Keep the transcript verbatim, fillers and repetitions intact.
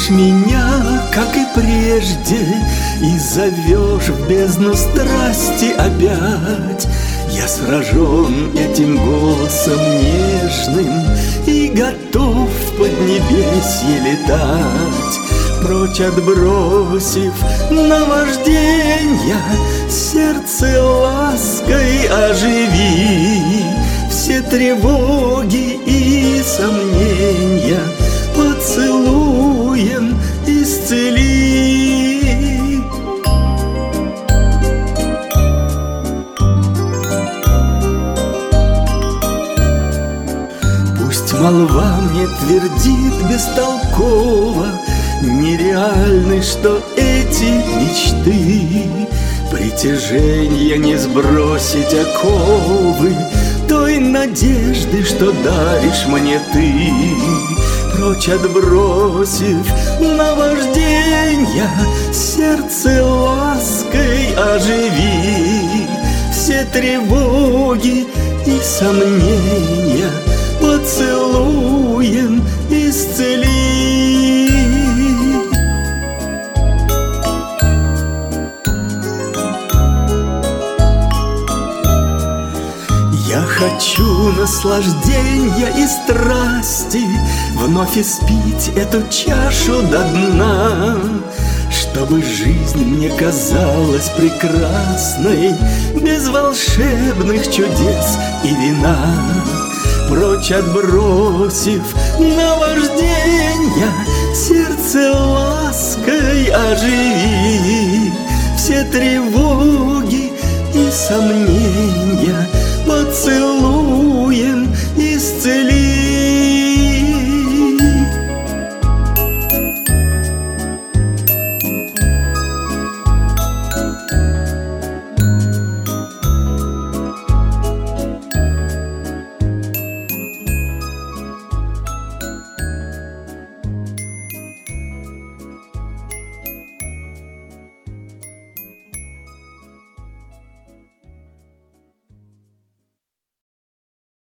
Любишь меня, как и прежде, и зовешь в бездну страсти опять. Я сражен этим голосом нежным и готов в поднебесье летать, прочь отбросив наважденья, сердце лаской оживи, все тревоги и сомнения поцелуем исцели. Пусть молва мне твердит бестолково, нереальны, что эти мечты, притяженья не сбросить оковы той надежды, что даришь мне ты. Прочь отбросив наважденья, сердце лаской оживи, все тревоги и сомнения поцелуем исцели. Я хочу наслаждения и страсти, вновь испить эту чашу до дна, чтобы жизнь мне казалась прекрасной, без волшебных чудес и вина. Прочь отбросив наважденья, сердце лаской оживи, все тревоги